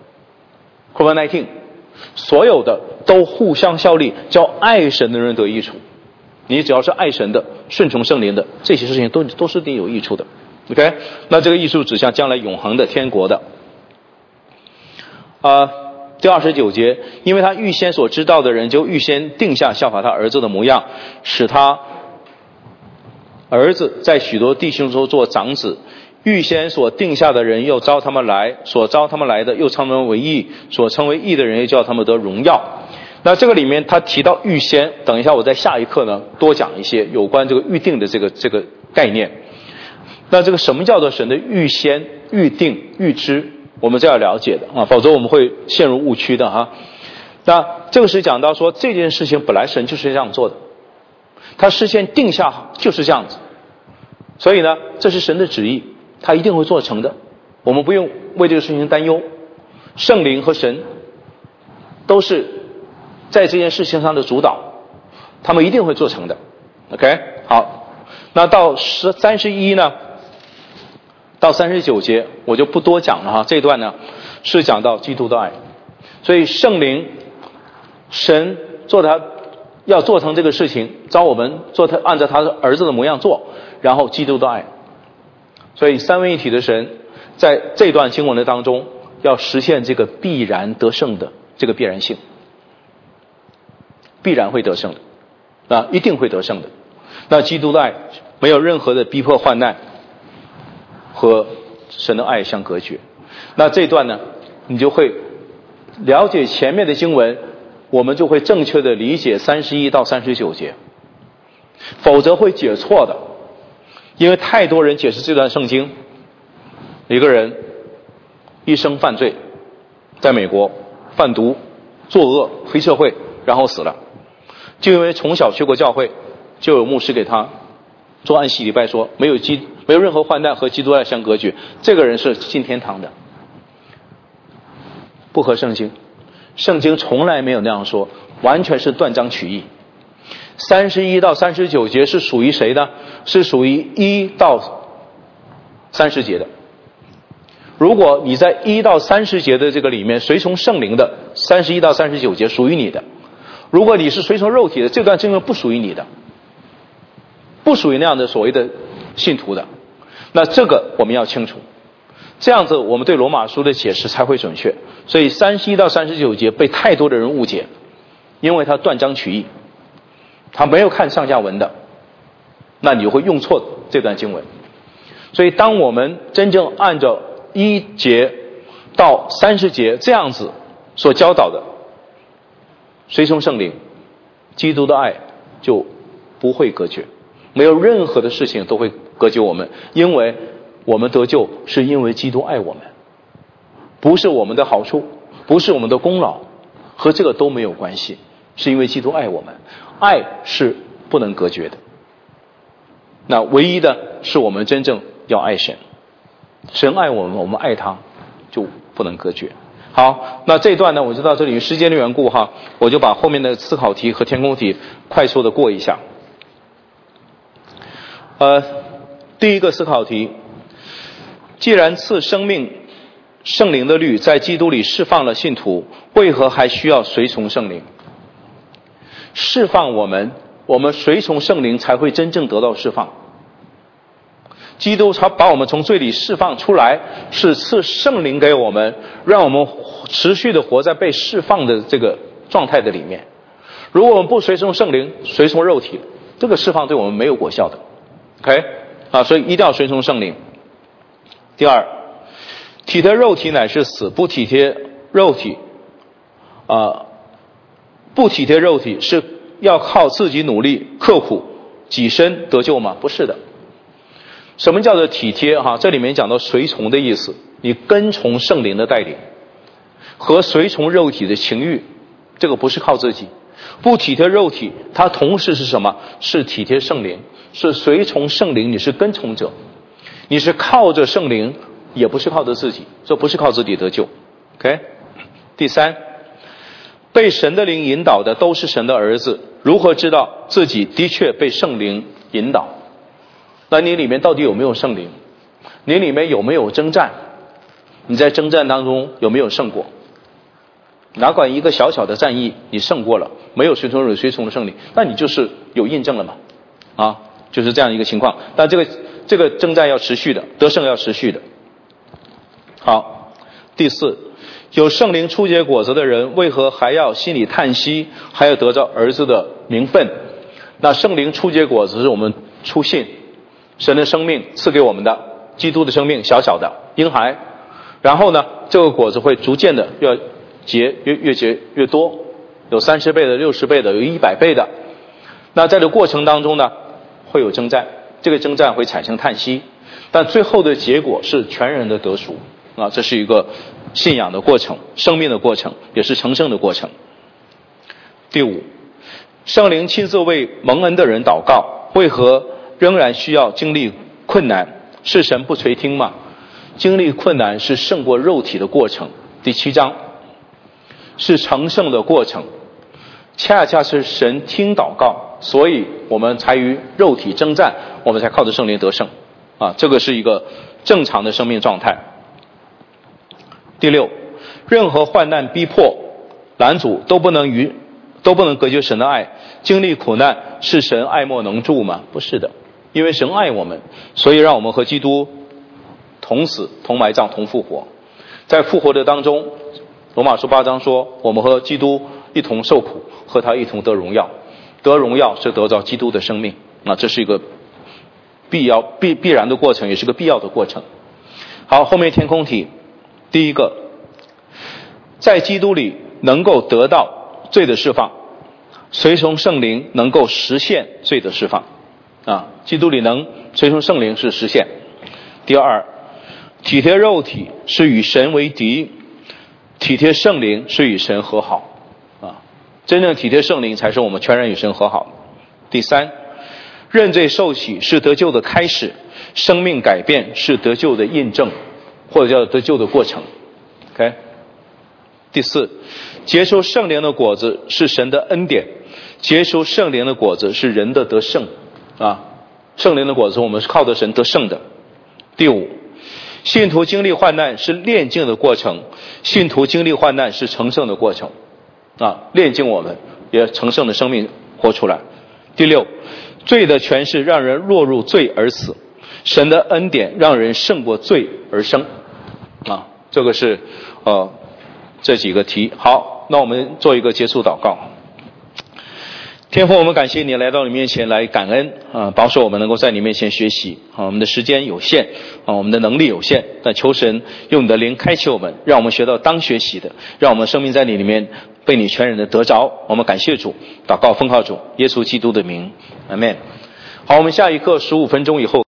COVID-19， 所有的都互相效力，叫爱神的人得益处。你只要是爱神的，顺从圣灵的，这些事情都是对你有益处的。 OK， 那这个益处指向将来永恒的天国的。第29节，因为他预先所知道的人，就预先定下效法他儿子的模样，使他儿子在许多弟兄中做长子。预先所定下的人，又招他们来；所招他们来的，又称他们为义；所称为义的人，又叫他们得荣耀。那这个里面他提到预先，等一下我在下一课呢多讲一些有关这个预定的这个概念。那这个什么叫做神的预先、预定、预知，我们这要了解的否则我们会陷入误区的哈。那这个是讲到说，这件事情本来神就是这样做的，他事先定下就是这样子，所以呢这是神的旨意，他一定会做成的，我们不用为这个事情担忧。圣灵和神都是在这件事情上的主导，他们一定会做成的。 OK， 好，那到31呢到39节我就不多讲了哈。这段呢是讲到基督的爱，所以圣灵神要做成这个事情，召我们按照他的儿子的模样做，然后基督的爱。所以三位一体的神在这段经文的当中要实现这个必然得胜的这个必然性，必然会得胜的一定会得胜的。那基督的爱没有任何的逼迫患难和神的爱相隔绝。那这段呢你就会了解前面的经文，我们就会正确的理解31到39节，否则会解错的。因为太多人解释这段圣经，一个人一生犯罪，在美国贩毒作恶黑社会，然后死了，就因为从小去过教会，就有牧师给他做安息礼拜，说没有任何患难和基督爱相隔绝，这个人是进天堂的，不合圣经。圣经从来没有那样说，完全是断章取义。31到39节是属于谁呢？是属于1到30节的， 如果你在1到30节的这个里面随从圣灵的31到39节属于你的，如果你是随从肉体的，这段经文不属于你的，不属于那样的所谓的信徒的，那这个我们要清楚，这样子我们对罗马书的解释才会准确。所以31到39节被太多的人误解，因为他断章取义，他没有看上下文的，那你就会用错这段经文。所以当我们真正按照1节到30节这样子所教导的，随从圣灵，基督的爱就不会隔绝，没有任何的事情都会隔绝我们，因为我们得救是因为基督爱我们，不是我们的好处，不是我们的功劳，和这个都没有关系，是因为基督爱我们，爱是不能隔绝的。那唯一的是我们真正要爱神，神爱我们，我们爱他，就不能隔绝。好，那这一段呢，我就到这里，时间的缘故哈，我就把后面的思考题和填空题快速的过一下。第一个思考题，既然赐生命圣灵的律在基督里释放了信徒，为何还需要随从圣灵？释放我们随从圣灵才会真正得到释放。基督他把我们从罪里释放出来，是赐圣灵给我们，让我们持续的活在被释放的这个状态的里面。如果我们不随从圣灵，随从肉体，这个释放对我们没有果效的。OK 所以一定要随从圣灵。第二，体贴肉体乃是死，不体贴肉体不体贴肉体是要靠自己努力刻苦己身得救吗？不是的。什么叫做体贴这里面讲到随从的意思，你跟从圣灵的带领，和随从肉体的情欲，这个不是靠自己。不体贴肉体，它同时是什么？是体贴圣灵，是随从圣灵，你是跟从者，你是靠着圣灵，也不是靠着自己，这不是靠自己得救。 OK。 第三，被神的灵引导的都是神的儿子，如何知道自己的确被圣灵引导？那你里面到底有没有圣灵？你里面有没有征战？你在征战当中有没有胜过？哪管一个小小的战役你胜过了，没有随从的圣灵，那你就是有印证了嘛，就是这样一个情况。但这个征战要持续的，得胜要持续的。好，第四，有圣灵初结果子的人，为何还要心里叹息，还要得着儿子的名分？那圣灵初结果子是我们初信，神的生命赐给我们的，基督的生命，小小的婴孩，然后呢，这个果子会逐渐的要结，越结越多，有30倍的、60倍的，有100倍的。那在这过程当中呢，会有征战，这个征战会产生叹息，但最后的结果是全人的得赎这是一个信仰的过程，生命的过程，也是成圣的过程。第五，圣灵亲自为蒙恩的人祷告，为何仍然需要经历困难？是神不垂听吗？经历困难是胜过肉体的过程。第7章是成圣的过程，恰恰是神听祷告，所以我们才与肉体征战，我们才靠着圣灵得胜这个是一个正常的生命状态。第六，任何患难逼迫拦阻都不能隔绝神的爱。经历苦难是神爱莫能助吗？不是的，因为神爱我们，所以让我们和基督同死同埋葬同复活。在复活的当中，罗马书8章说，我们和基督一同受苦，和他一同得荣耀。得荣耀是得到基督的生命这是一个必然的过程，也是个必要的过程。好，后面填空题。第一个，在基督里能够得到罪的释放，随从圣灵能够实现罪的释放基督里能随从圣灵是实现。第二，体贴肉体是与神为敌，体贴圣灵是与神和好真正体贴圣灵才是我们全然与神和好。第三，认罪受洗是得救的开始，生命改变是得救的印证，或者叫得救的过程。 OK。 第四，结出圣灵的果子是神的恩典，结出圣灵的果子是人的得胜圣灵的果子我们是靠着神得胜的。第五， 信徒经历患难是炼净的过程，信徒经历患难是成圣的过程炼净我们，也成圣的生命活出来。第六，罪的权势让人落入罪而死，神的恩典让人胜过罪而生这个是这几个题。好，那我们做一个结束祷告。天父，我们感谢你来到你面前来感恩保守我们能够在你面前学习我们的时间有限我们的能力有限，但求神用你的灵开启我们，让我们学到当学习的，让我们生命在你里面被你全然的得着。我们感谢主，祷告奉靠主耶稣基督的名，阿们。好，我们下一课15分钟以后